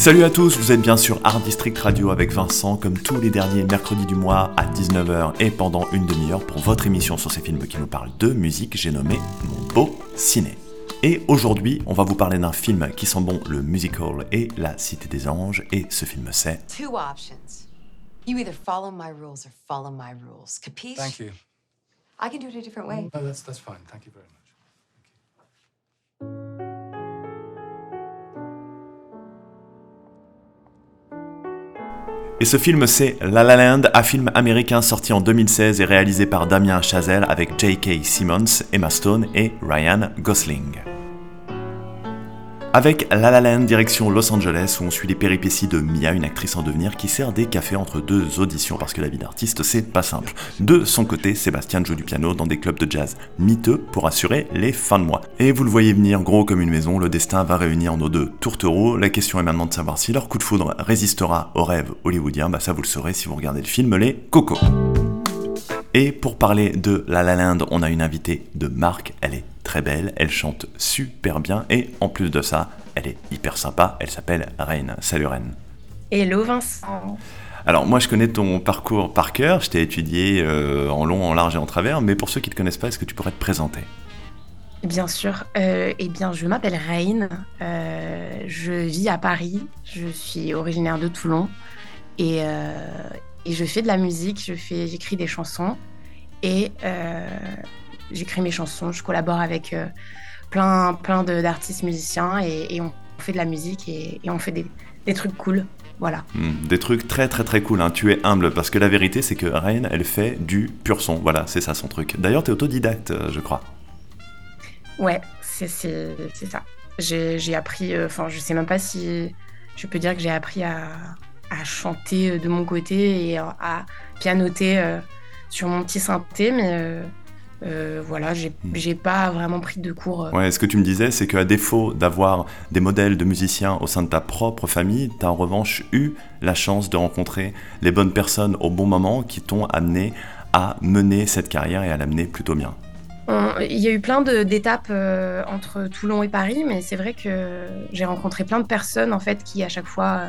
Salut à tous, vous êtes bien sur Art District Radio avec Vincent, comme tous les derniers mercredis du mois à 19h et pendant une demi-heure pour votre émission sur ces films qui nous parlent de musique, j'ai nommé Mon Beau Ciné. Et aujourd'hui, on va vous parler d'un film qui sent bon le musical et la Cité des Anges, et ce film c'est... Two options. You either follow my rules or follow my rules. Capiche? Thank you. I can do it a different way. No, that's fine. Thank you very much. Et ce film c'est La La Land, un film américain sorti en 2016 et réalisé par Damien Chazelle avec J.K. Simmons, Emma Stone et Ryan Gosling. Avec La La Land, direction Los Angeles, où on suit les péripéties de Mia, une actrice en devenir qui sert des cafés entre deux auditions parce que la vie d'artiste c'est pas simple. De son côté, Sébastien joue du piano dans des clubs de jazz miteux pour assurer les fins de mois. Et vous le voyez venir gros comme une maison, le destin va réunir nos deux tourtereaux. La question est maintenant de savoir si leur coup de foudre résistera aux rêves hollywoodiens, ça vous le saurez si vous regardez le film Les Cocos. Et pour parler de La La Land, on a une invitée de marque, elle est très belle, elle chante super bien et en plus de ça, elle est hyper sympa, elle s'appelle Reine. Salut Reine. Hello Vincent. Alors moi je connais ton parcours par cœur, je t'ai étudié en long, en large et en travers, mais pour ceux qui ne te connaissent pas, est-ce que tu pourrais te présenter ? Bien sûr, je m'appelle Reine, je vis à Paris, je suis originaire de Toulon et je fais de la musique, j'écris des chansons et j'écris mes chansons, je collabore avec plein d'artistes musiciens et on fait de la musique et on fait des trucs cool, voilà. Des trucs très très très cool, hein. Tu es humble parce que la vérité c'est que Reine elle fait du pur son, voilà c'est ça son truc. D'ailleurs t'es autodidacte je crois. Ouais, c'est ça. J'ai appris, je sais même pas si je peux dire que j'ai appris à chanter de mon côté et à pianoter sur mon petit synthé, mais voilà, j'ai pas vraiment pris de cours. Ouais, ce que tu me disais, c'est qu'à défaut d'avoir des modèles de musiciens au sein de ta propre famille, t'as en revanche eu la chance de rencontrer les bonnes personnes au bon moment qui t'ont amené à mener cette carrière et à l'amener plutôt bien. Il y a eu plein d'étapes entre Toulon et Paris, mais c'est vrai que j'ai rencontré plein de personnes en fait qui à chaque fois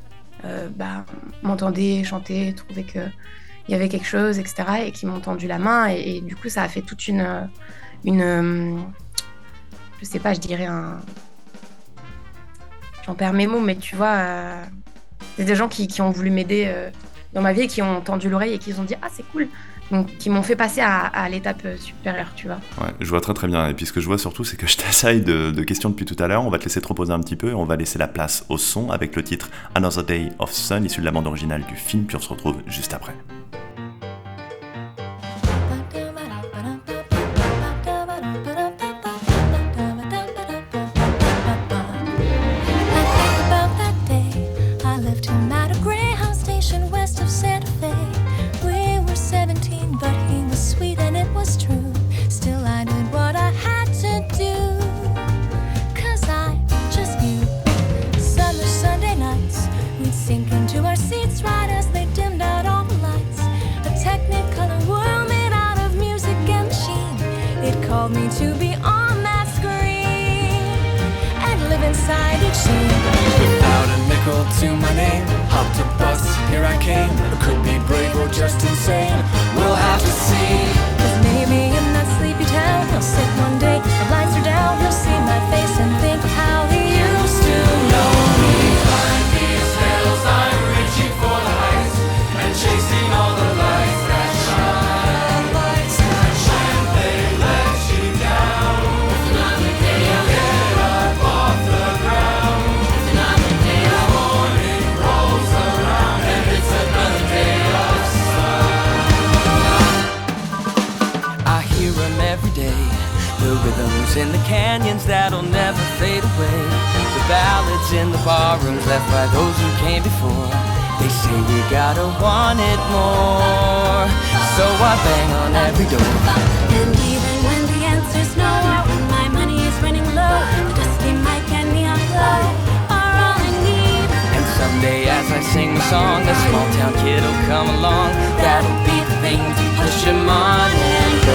m'entendaient chanter, trouvaient qu'il y avait quelque chose, etc. et qui m'ont tendu la main et du coup ça a fait toute une je sais pas, je dirais j'en perds mes mots, mais tu vois, c'est des gens qui ont voulu m'aider dans ma vie et qui ont tendu l'oreille et qui ont dit ah c'est cool. Donc, qui m'ont fait passer à l'étape supérieure, tu vois. Ouais, je vois très très bien. Et puis ce que je vois surtout, c'est que je t'assaille de questions depuis tout à l'heure. On va te laisser te reposer un petit peu et on va laisser la place au son avec le titre Another Day of Sun, issu de la bande originale du film, puis on se retrouve juste après. Me to be on that screen and live inside each scene. Without a nickel to my name, hopped a bus, here I came. I could be brave or just insane, we'll have to see. 'Cause maybe in that sleepy town, I'll sit one day, the lights are down, he'll see my face and think how he used to know me. Behind these hills, I'm reaching for the heights and chasing all the lights that shine. The rhythms in the canyons that'll never fade away. The ballads in the barrooms left by those who came before. They say we gotta want it more, so I bang on every door. And even when the answer's no, or when my money is running low, the dusty mic and neon glow are all I need. And someday as I sing the song, a small town kid'll come along. That'll be the thing to push him on and go.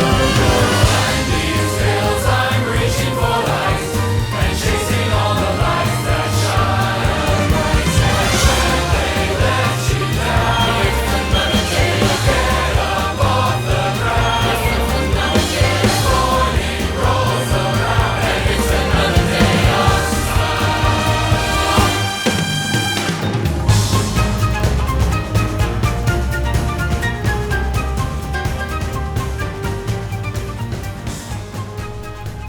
I'm reaching for lights and chasing all the lights that shine.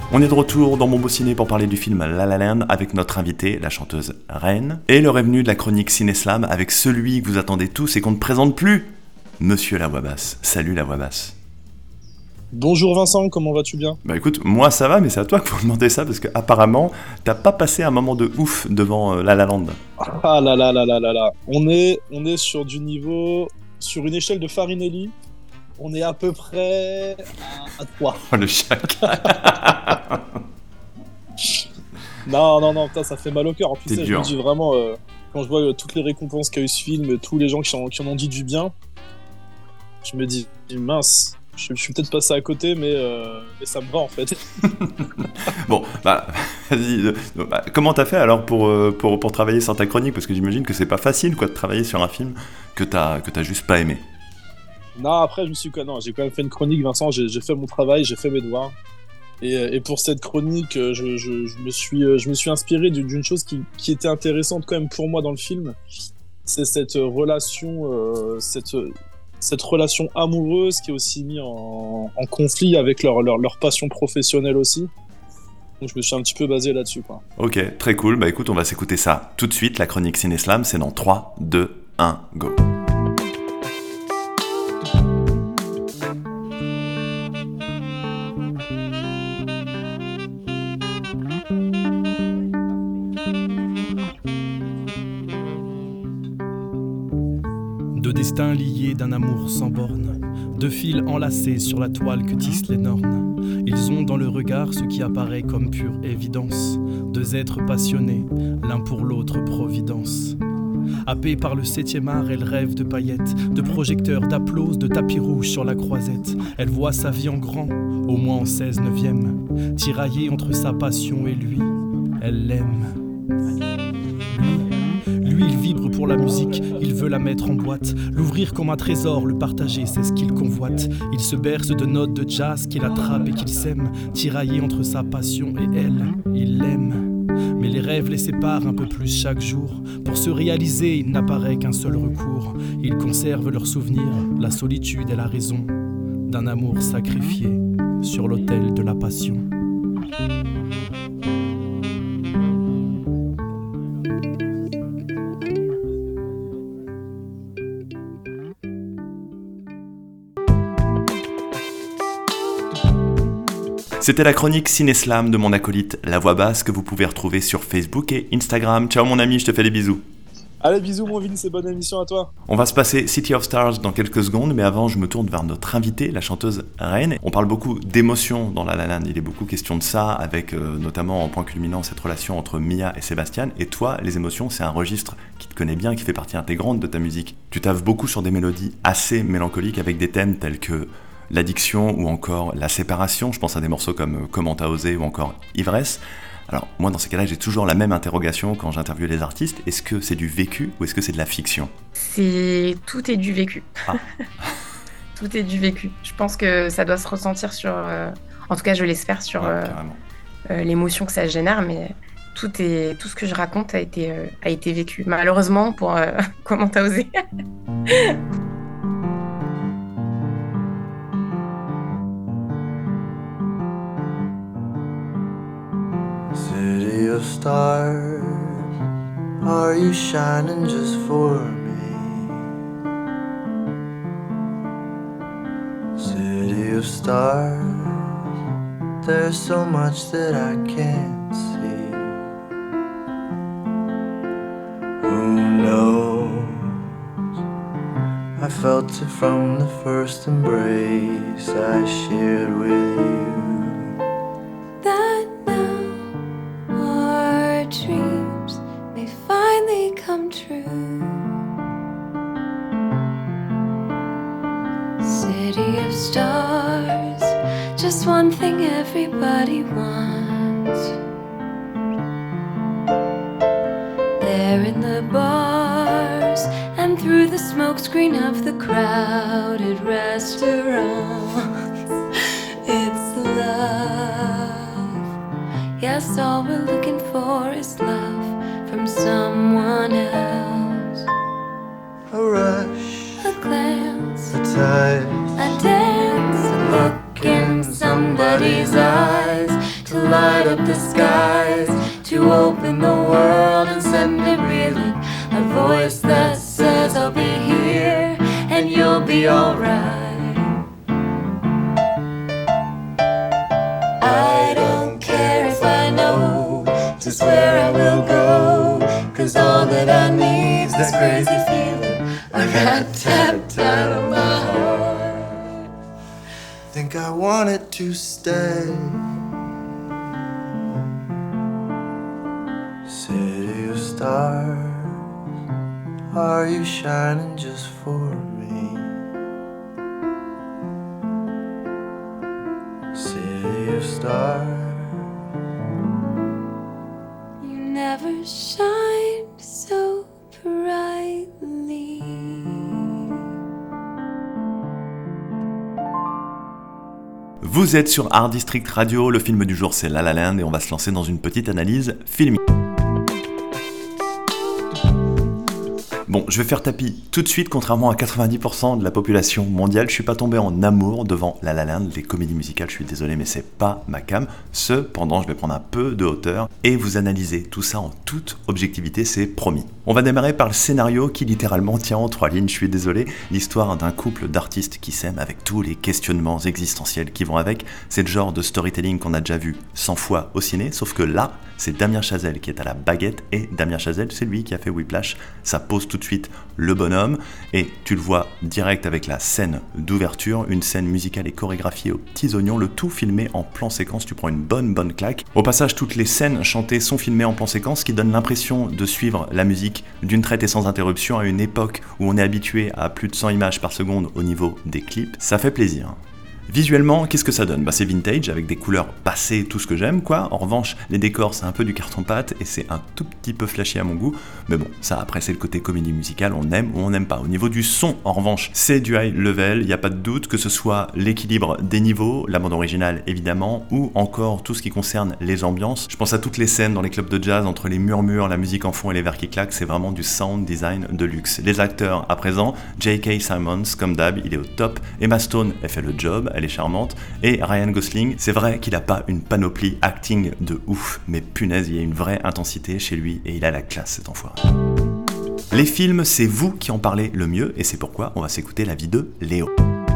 On est de retour dans Mon Beau Ciné pour parler du film La La Land avec notre invitée, la chanteuse Reine. Et l'heure est venue de la chronique Ciné-Slam avec celui que vous attendez tous et qu'on ne présente plus, Monsieur La Voix Basse. Salut La Voix Basse. Bonjour Vincent, comment vas-tu bien ? Bah écoute, moi ça va, mais c'est à toi qu'il faut demander ça parce qu'apparemment, t'as pas passé un moment de ouf devant La La Land. Ah là là là là là là. On est sur du niveau, sur une échelle de Farinelli, on est à peu près à 3. Oh le chac. Non, putain, ça fait mal au cœur. En plus, C'est je dur. me dis vraiment, quand je vois toutes les récompenses qu'a eu ce film, tous les gens qui en ont dit du bien, je me dis, mince. Je suis peut-être passé à côté, mais ça me va en fait. Bon, bah, vas-y. Comment t'as fait alors pour travailler sur ta chronique ? Parce que j'imagine que c'est pas facile quoi, de travailler sur un film que t'as juste pas aimé. Non, après, j'ai quand même fait une chronique, Vincent, j'ai fait mon travail, j'ai fait mes devoirs. Et pour cette chronique, je me suis inspiré d'une chose qui était intéressante quand même pour moi dans le film. C'est cette relation, cette relation amoureuse qui est aussi mise en conflit avec leur passion professionnelle aussi. Donc je me suis un petit peu basé là-dessus, quoi. Ok, très cool. Bah écoute, on va s'écouter ça tout de suite. La chronique Ciné-Slam, c'est dans 3, 2, 1, go. Deux destins liés d'un amour sans borne, deux fils enlacés sur la toile que tissent les nornes. Ils ont dans le regard ce qui apparaît comme pure évidence. Deux êtres passionnés, l'un pour l'autre providence. Happée par le 7e art, elle rêve de paillettes, de projecteurs, d'applauses, de tapis rouges sur la croisette. Elle voit sa vie en grand, au moins en 16/9. Tiraillée entre sa passion et lui, elle l'aime. Lui, il vibre pour la musique, il veut la mettre en boîte, l'ouvrir comme un trésor, le partager, c'est ce qu'il convoite. Il se berce de notes de jazz qu'il attrape et qu'il sème, tiraillé entre sa passion et elle, il l'aime. Mais les rêves les séparent un peu plus chaque jour. Pour se réaliser, il n'apparaît qu'un seul recours. Ils conservent leurs souvenirs, la solitude et la raison d'un amour sacrifié sur l'autel de la passion. C'était la chronique Ciné-Slam de mon acolyte La Voix Basse que vous pouvez retrouver sur Facebook et Instagram. Ciao mon ami, je te fais des bisous. Allez, bisous mon Vince et bonne émission à toi. On va se passer City of Stars dans quelques secondes, mais avant je me tourne vers notre invitée, la chanteuse Reine. On parle beaucoup d'émotions dans La La Land, il est beaucoup question de ça, avec notamment en point culminant cette relation entre Mia et Sébastien. Et toi, les émotions, c'est un registre qui te connaît bien, qui fait partie intégrante de ta musique. Tu taffes beaucoup sur des mélodies assez mélancoliques avec des thèmes tels que l'addiction ou encore la séparation. Je pense à des morceaux comme Comment t'as osé ou encore Ivresse. Alors moi dans ces cas-là j'ai toujours la même interrogation quand j'interviewe les artistes, est-ce que c'est du vécu ou est-ce que c'est de la fiction ? Tout est du vécu. Ah. Tout est du vécu. Je pense que ça doit se ressentir sur, en tout cas je l'espère, sur l'émotion que ça génère, mais tout ce que je raconte a été vécu. Malheureusement pour Comment t'as osé. City of stars, are you shining just for me? City of stars, there's so much that I can't see. Who knows? I felt it from the first embrace I shared with you. That now our dreams may finally come true. City of stars, just one thing everybody wants. There in the bars and through the smokescreen of the crowded restaurants, it's love. Yes, all we're looking for is love from someone else. A rush, A glance, a touch, a dance, a look in somebody's eyes to light up the skies, to open the world and send it reeling. A voice that says I'll be here and you'll be alright. I don't care if I know just where I will go, 'cause all that I need's this crazy feeling I got tapped out of my heart. Think I want it to stay. City of stars, are you shining just for me? City of stars. You never shined so brightly. Vous êtes sur Art District Radio, le film du jour c'est La La Land et on va se lancer dans une petite analyse filmique. Bon, je vais faire tapis tout de suite, contrairement à 90% de la population mondiale, je suis pas tombé en amour devant La La Land, les comédies musicales, je suis désolé mais c'est pas ma came. Cependant, je vais prendre un peu de hauteur et vous analyser tout ça en toute objectivité, c'est promis. On va démarrer par le scénario qui littéralement tient en 3 lignes, je suis désolé, l'histoire d'un couple d'artistes qui s'aiment avec tous les questionnements existentiels qui vont avec, c'est le genre de storytelling qu'on a déjà vu 100 fois au ciné, sauf que là, c'est Damien Chazelle qui est à la baguette et Damien Chazelle, c'est lui qui a fait Whiplash, ça pose tout de suite le bonhomme et tu le vois direct avec la scène d'ouverture, une scène musicale et chorégraphiée aux petits oignons, le tout filmé en plan séquence, tu prends une bonne claque. Au passage, toutes les scènes chantées sont filmées en plan séquence, ce qui donne l'impression de suivre la musique d'une traite et sans interruption à une époque où on est habitué à plus de 100 images par seconde au niveau des clips, ça fait plaisir. Visuellement, qu'est-ce que ça donne ? Bah c'est vintage, avec des couleurs passées, tout ce que j'aime, quoi. En revanche, les décors, c'est un peu du carton-pâte, et c'est un tout petit peu flashy à mon goût. Mais bon, ça, après, c'est le côté comédie musicale, on aime ou on n'aime pas. Au niveau du son, en revanche, c'est du high level, il n'y a pas de doute, que ce soit l'équilibre des niveaux, la bande originale, évidemment, ou encore tout ce qui concerne les ambiances. Je pense à toutes les scènes dans les clubs de jazz, entre les murmures, la musique en fond et les verres qui claquent, c'est vraiment du sound design de luxe. Les acteurs, à présent, J.K. Simmons, comme d'hab, il est au top. Emma Stone, elle fait le job, elle est charmante, et Ryan Gosling, c'est vrai qu'il a pas une panoplie acting de ouf, mais punaise, il y a une vraie intensité chez lui et il a la classe cet enfoiré. Les films, c'est vous qui en parlez le mieux et c'est pourquoi on va s'écouter l'avis de Léo.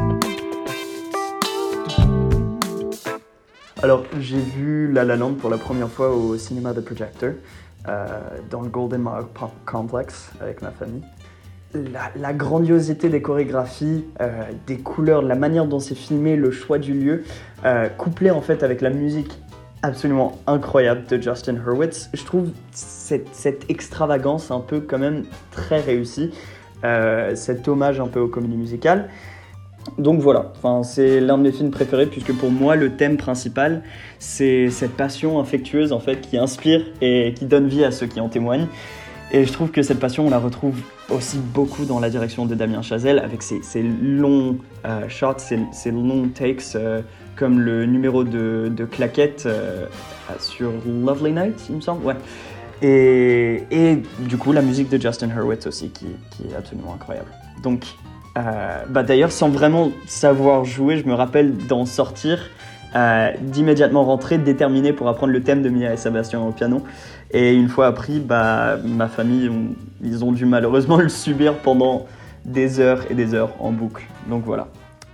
Alors, j'ai vu La La Land pour la première fois au cinéma The Projector, dans le Golden Mile Complex avec ma famille. La grandiosité des chorégraphies, des couleurs, la manière dont c'est filmé, le choix du lieu, couplé en fait avec la musique absolument incroyable de Justin Hurwitz, je trouve cette extravagance un peu quand même très réussie, cet hommage un peu aux comédies musicales. Donc voilà, c'est l'un de mes films préférés puisque pour moi le thème principal c'est cette passion infectueuse en fait qui inspire et qui donne vie à ceux qui en témoignent. Et je trouve que cette passion, on la retrouve aussi beaucoup dans la direction de Damien Chazelle, avec ses longs shots, ses longs takes, comme le numéro de claquette sur Lovely Night, il me semble, ouais. Et du coup, la musique de Justin Hurwitz aussi, qui est absolument incroyable. Donc, d'ailleurs, sans vraiment savoir jouer, je me rappelle d'en sortir, d'immédiatement rentrer déterminé pour apprendre le thème de Mia et Sébastien au piano. Et une fois appris, ma famille, ils ont dû malheureusement le subir pendant des heures et des heures en boucle. Donc voilà.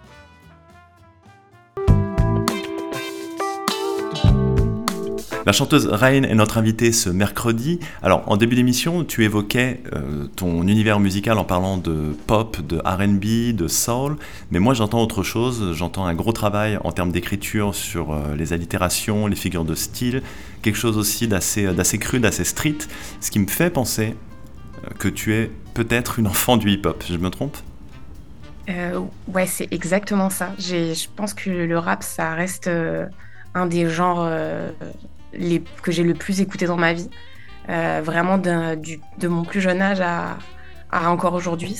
La chanteuse Rain est notre invitée ce mercredi. Alors, en début d'émission, tu évoquais ton univers musical en parlant de pop, de R&B, de soul, mais moi j'entends autre chose, j'entends un gros travail en termes d'écriture sur les allitérations, les figures de style, quelque chose aussi d'assez cru, d'assez street, ce qui me fait penser que tu es peut-être une enfant du hip-hop, je me trompe ? Ouais, c'est exactement ça. Je pense que le rap, ça reste un des genres que j'ai le plus écouté dans ma vie. Vraiment de mon plus jeune âge à encore aujourd'hui.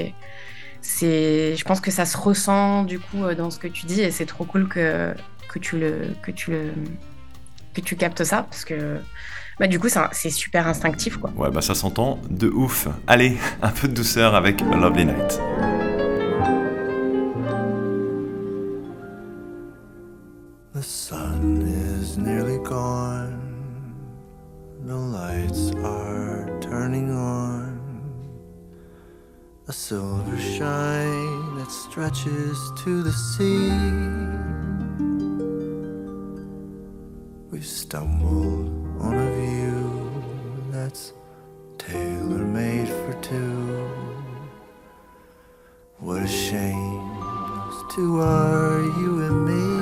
Je pense que ça se ressent du coup dans ce que tu dis et c'est trop cool que tu captes ça parce que du coup c'est super instinctif quoi. Ouais ça s'entend de ouf. Allez, un peu de douceur avec Lovely Night. The sun is nearly gone. The lights are turning on. A silver shine that stretches to the sea. We've stumbled on a view that's tailor-made for two. What a shame, those two are you and me.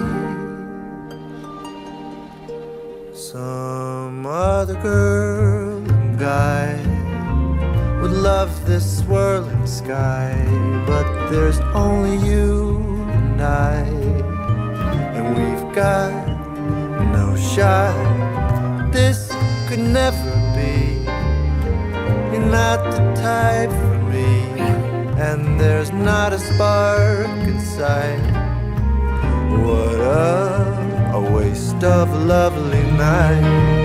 Some other girl and guy would love this swirling sky, but there's only you and I, and we've got no shot. This could never be. You're not the type for me, and there's not a spark inside. What a waste of a lovely night.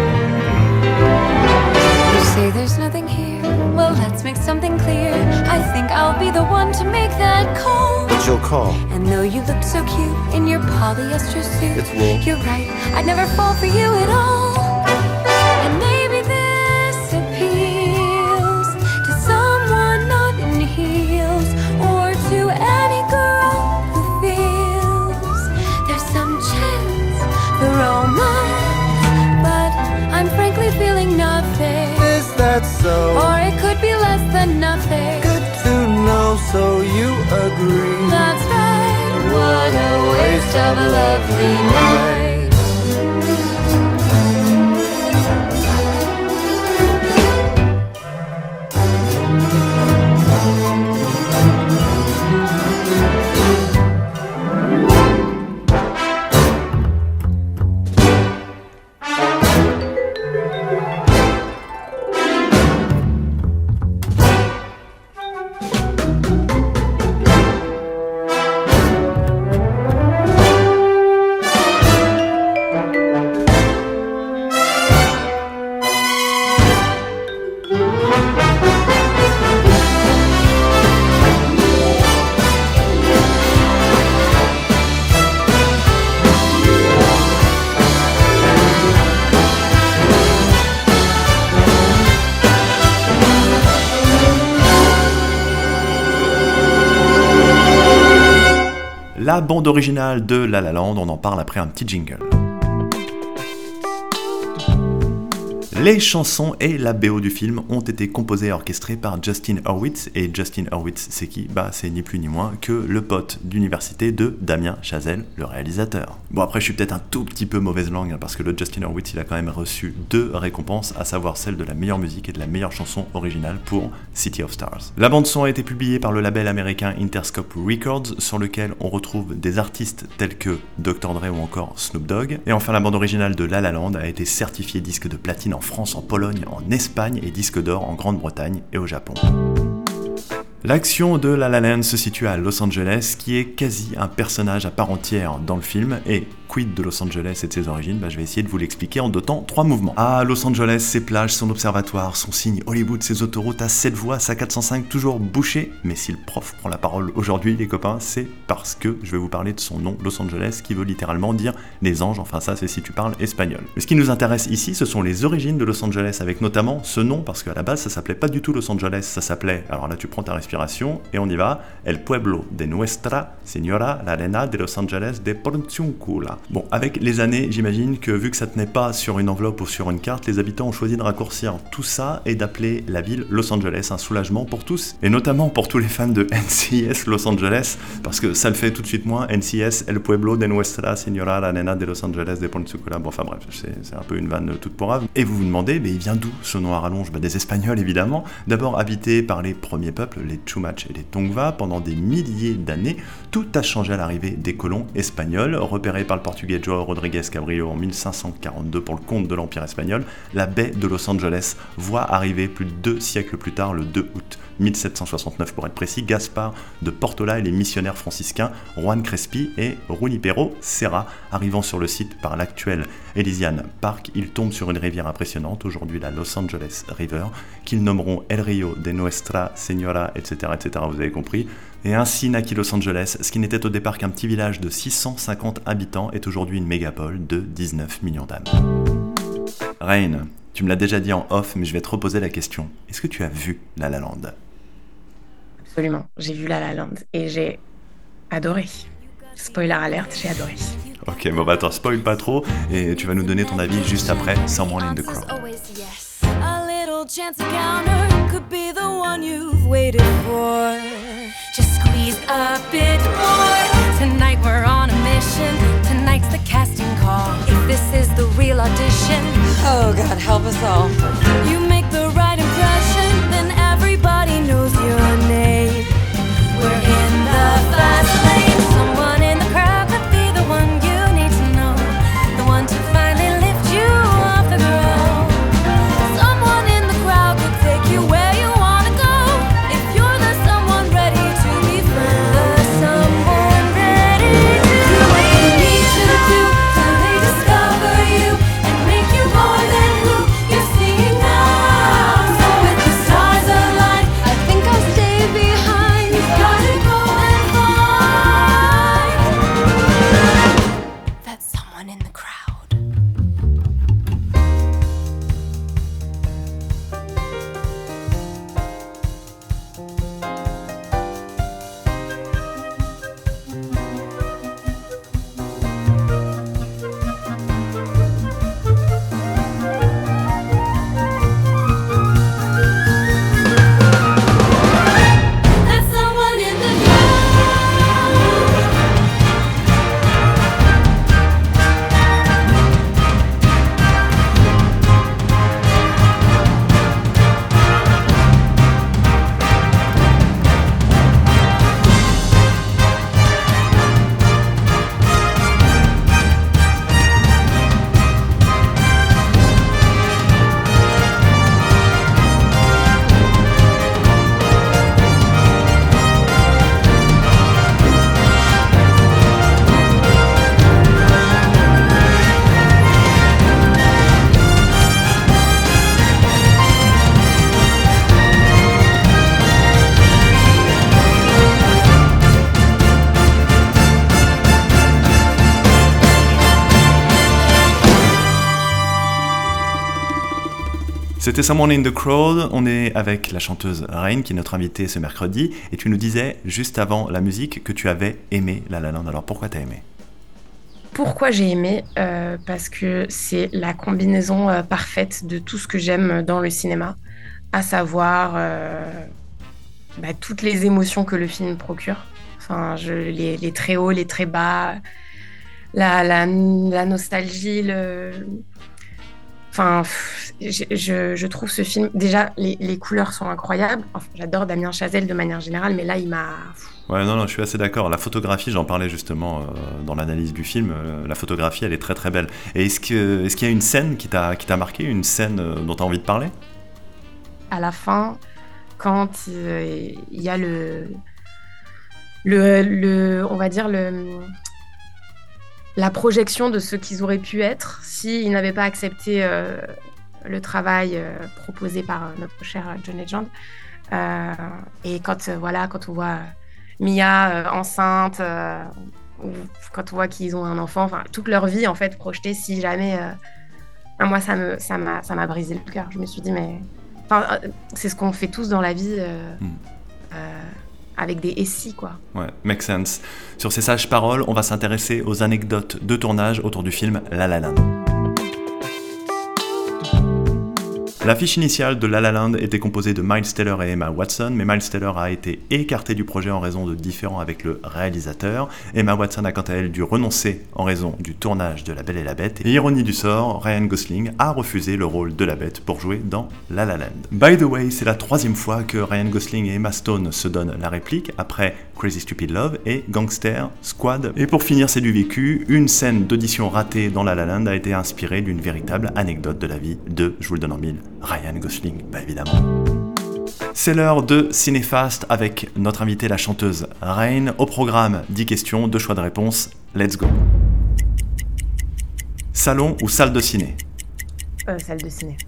You say there's nothing here, well let's make something clear. I think I'll be the one to make that call. But you'll call. And though you look so cute in your polyester suit, It's wool. you're right, I'd never fall for you at all. And maybe this appeals to someone not in heels, or to any girl who feels there's some chance for romance, but I'm frankly feeling nothing. Is that so? Or it could be less than nothing. Good to know, so you agree. That's right, what a waste of a lovely night. La bande originale de La La Land, on en parle après un petit jingle. Les chansons et la BO du film ont été composées et orchestrées par Justin Hurwitz. Et Justin Hurwitz, c'est qui ? C'est ni plus ni moins que le pote d'université de Damien Chazelle, le réalisateur. Bon, après, je suis peut-être un tout petit peu mauvaise langue, parce que le Justin Hurwitz, il a quand même reçu 2 récompenses, à savoir celle de la meilleure musique et de la meilleure chanson originale pour City of Stars. La bande-son a été publiée par le label américain Interscope Records, sur lequel on retrouve des artistes tels que Dr. Dre ou encore Snoop Dogg. Et enfin, la bande originale de La La Land a été certifiée disque de platine en France, en Pologne, en Espagne et disque d'or en Grande-Bretagne et au Japon. L'action de La La Land se situe à Los Angeles, qui est quasi un personnage à part entière dans le film, et quid de Los Angeles et de ses origines, je vais essayer de vous l'expliquer en 2 temps, 3 mouvements. À Los Angeles, ses plages, son observatoire, son signe Hollywood, ses autoroutes à 7 voies, sa 405 toujours bouchée, mais si le prof prend la parole aujourd'hui, les copains, c'est parce que je vais vous parler de son nom, Los Angeles, qui veut littéralement dire les anges, enfin ça c'est si tu parles espagnol. Mais ce qui nous intéresse ici, ce sont les origines de Los Angeles, avec notamment ce nom, parce qu'à la base ça s'appelait pas du tout Los Angeles, ça s'appelait, alors là tu prends ta respiration, et on y va, El Pueblo de Nuestra Señora la Reina de Los Angeles de Porciuncula. Bon, avec les années, j'imagine que vu que ça tenait pas sur une enveloppe ou sur une carte, les habitants ont choisi de raccourcir tout ça et d'appeler la ville Los Angeles, un soulagement pour tous, et notamment pour tous les fans de NCIS Los Angeles, parce que ça le fait tout de suite moins, NCIS El Pueblo de Nuestra Señora la Reina de Los Angeles de Porciuncula. Bon, enfin bref, c'est un peu une vanne toute pourrave. Et vous vous demandez, mais il vient d'où ce nom à rallonge ? Des Espagnols évidemment, d'abord habité par les premiers peuples, les Chumash et les Tongva, pendant des milliers d'années. Tout a changé à l'arrivée des colons espagnols, repérés par le portugais João Rodrigues Cabrillo en 1542 pour le compte de l'Empire espagnol. La baie de Los Angeles voit arriver plus de 2 siècles plus tard, le 2 août 1769 pour être précis, Gaspard de Portola et les missionnaires franciscains Juan Crespi et Junipero Serra. Arrivant sur le site par l'actuel Elysian Park, ils tombent sur une rivière impressionnante, aujourd'hui la Los Angeles River, qu'ils nommeront El Rio de Nuestra Señora, etc., etc., vous avez compris. Et ainsi naquit Los Angeles, ce qui n'était au départ qu'un petit village de 650 habitants est aujourd'hui une mégapole de 19 millions d'âmes. Rain, tu me l'as déjà dit en off, mais je vais te reposer la question. Est-ce que tu as vu La La Land ? Absolument, j'ai vu La La Land et j'ai adoré. Spoiler alerte, j'ai adoré. Ok, bon bah attends, spoil pas trop, et tu vas nous donner ton avis juste après Someone in the Crowd. A little chance encounter could be the one you've waited for. Just squeeze a bit more. Tonight we're on a mission. Tonight's the casting call. If this is the real audition, Oh, God, help us all. you make the right impression, then everybody knows your name. We're in the fast lane. Someone in the crowd could be the one you need to know, the one to finally lift you off the ground. Someone in the crowd could take you where you wanna go. If you're the someone ready to be found, the someone ready to do what you need to do till they discover you and make you more than who you're seeing now. So with the stars aligned, I think I'll stay behind. You've got to go and find that someone in the crowd. That someone in the C'était Someone in the Crowd, on est avec la chanteuse Rain qui est notre invitée ce mercredi, et tu nous disais juste avant la musique que tu avais aimé La La Land, alors pourquoi t'as aimé ? Pourquoi j'ai aimé Parce que c'est la combinaison parfaite de tout ce que j'aime dans le cinéma, à savoir toutes les émotions que le film procure. Enfin, les très hauts, les très bas, la nostalgie, Enfin, je trouve ce film... Déjà, les couleurs sont incroyables. Enfin, j'adore Damien Chazelle de manière générale, mais là, il m'a... Ouais, non, je suis assez d'accord. La photographie, j'en parlais justement dans l'analyse du film, la photographie, elle est très très belle. Et est-ce qu'il y a une scène qui t'a marqué, une scène dont tu as envie de parler ? À la fin, quand il y a on va dire la projection de ce qu'ils auraient pu être s'ils n'avaient pas accepté le travail proposé par notre cher John Legend. Et quand on voit Mia enceinte, ou quand on voit qu'ils ont un enfant, enfin toute leur vie en fait projetée, si jamais moi ça m'a brisé le cœur. Je me suis dit c'est ce qu'on fait tous dans la vie. Avec des SI, quoi. Ouais, make sense. Sur ces sages paroles, on va s'intéresser aux anecdotes de tournage autour du film La La Land. L'affiche initiale de La La Land était composée de Miles Teller et Emma Watson, mais Miles Teller a été écarté du projet en raison de différends avec le réalisateur. Emma Watson a quant à elle dû renoncer en raison du tournage de La Belle et la Bête. Et ironie du sort, Ryan Gosling a refusé le rôle de la Bête pour jouer dans La La Land. By the way, c'est la 3e fois que Ryan Gosling et Emma Stone se donnent la réplique, après Crazy Stupid Love et Gangster Squad. Et pour finir, c'est du vécu, une scène d'audition ratée dans La La Land a été inspirée d'une véritable anecdote de la vie de, je vous le donne en mille, Ryan Gosling, évidemment. C'est l'heure de Cinéfast avec notre invitée, la chanteuse Rain. Au programme, 10 questions, 2 choix de réponse. Let's go. Salon ou salle de ciné ? Salle de ciné.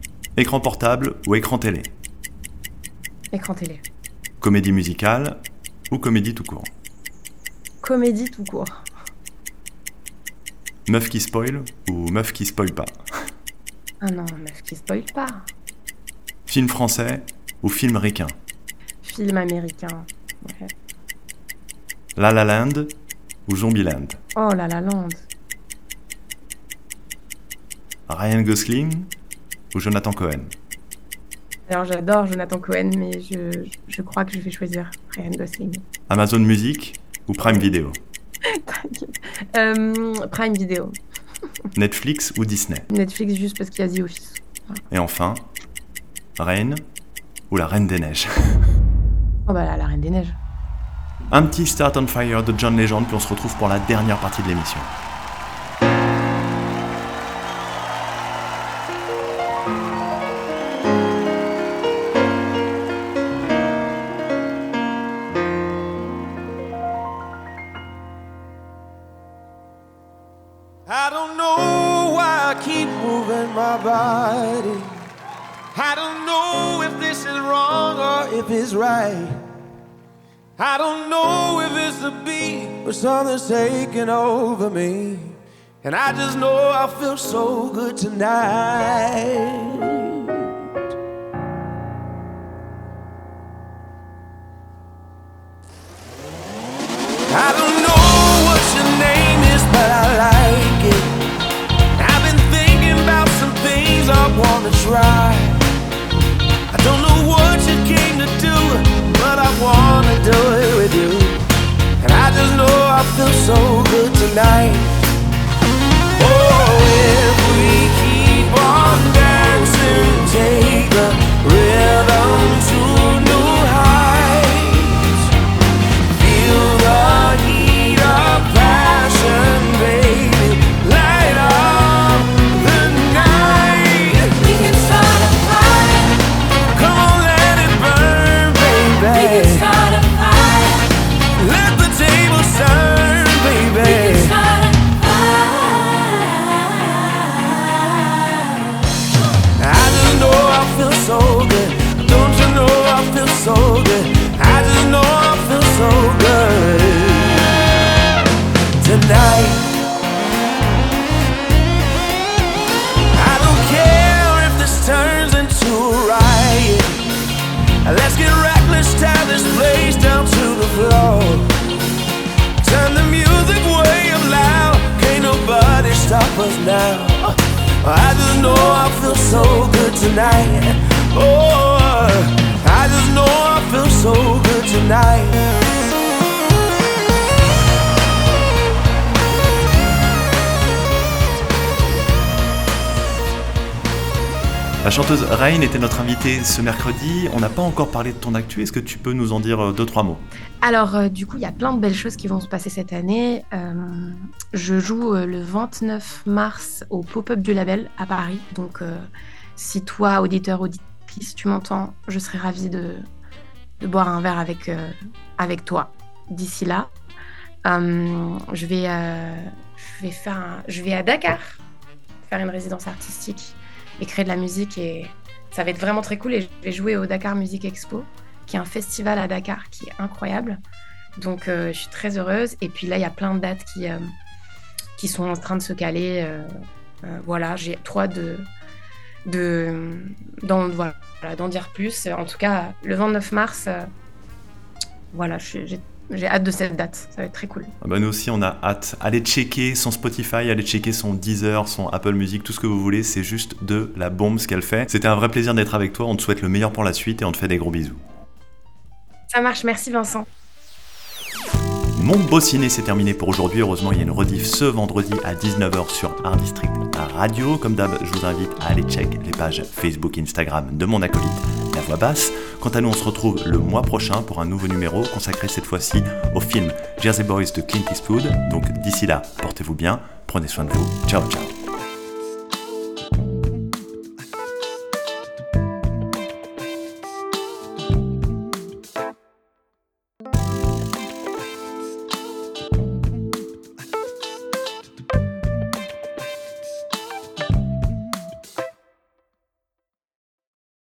Écran portable ou écran télé ? Écran télé. Comédie musicale ou comédie tout court? Comédie tout court. Meuf qui spoil ou meuf qui spoil pas? Ah non, meuf qui spoil pas. Film français ou film ricain? Film américain. Ouais. La La Land ou Zombieland? Oh La La Land. Ryan Gosling ou Jonathan Cohen? Alors j'adore Jonathan Cohen, mais je crois que je vais choisir Ryan Gosling. Amazon Music ou Prime Video? Prime Video. Netflix ou Disney? Netflix juste parce qu'il y a The Office. Et enfin, Reine ou La Reine des Neiges? Oh bah là, La Reine des Neiges. Un petit Start on Fire de John Legend, puis on se retrouve pour la dernière partie de l'émission. I don't know why I keep moving my body. I don't know if this is wrong or if it's right. I don't know if it's the beat or something's taking over me. And I just know I feel so good tonight. I don't know what your name is, but I like it. I've been thinking about some things I wanna try. I don't know what you came to do, but I wanna do it with you. And I just know I feel so good tonight. Oh, if we keep on dancing, take the rhythm to new heights. Feel the heat of passion, baby, light up the night. We can start a fire. Come on, let it burn, baby. We can start a fire. Let the table turn, baby. We can start a fire. I just know I feel so good. Don't you know I feel so good? I just know I feel so good tonight. I don't care if this turns into a riot. Let's get reckless, tear this place down to the floor. Turn the music way up loud. Can't nobody stop us now. I just know I feel so good tonight. Oh, I just know I feel so good tonight. La chanteuse Reine était notre invitée ce mercredi. On n'a pas encore parlé de ton actu. Est-ce que tu peux nous en dire 2-3 mots? Alors, du coup, il y a plein de belles choses qui vont se passer cette année. Je joue le 29 mars au Pop-Up du Label à Paris. Donc, si toi, auditeur, auditrice, tu m'entends, je serais ravie de boire un verre avec toi d'ici là. Je vais à Dakar faire une résidence artistique et créer de la musique. Et ça va être vraiment très cool. Et je vais jouer au Dakar Music Expo, qui est un festival à Dakar qui est incroyable. Donc, je suis très heureuse. Et puis là, il y a plein de dates qui sont en train de se caler. Voilà, j'ai trop hâte d'en dire plus. En tout cas, le 29 mars, voilà, j'ai hâte de cette date. Ça va être très cool. Ah bah nous aussi, on a hâte. Allez checker son Spotify, allez checker son Deezer, son Apple Music, tout ce que vous voulez. C'est juste de la bombe ce qu'elle fait. C'était un vrai plaisir d'être avec toi. On te souhaite le meilleur pour la suite et on te fait des gros bisous. Ça marche, merci Vincent. Mon beau ciné, c'est terminé pour aujourd'hui. Heureusement, il y a une rediff ce vendredi à 19h sur Art District Radio. Comme d'hab, je vous invite à aller check les pages Facebook, Instagram de mon acolyte, La Voix Basse. Quant à nous, on se retrouve le mois prochain pour un nouveau numéro consacré cette fois-ci au film Jersey Boys de Clint Eastwood. Donc d'ici là, portez-vous bien, prenez soin de vous. Ciao, ciao.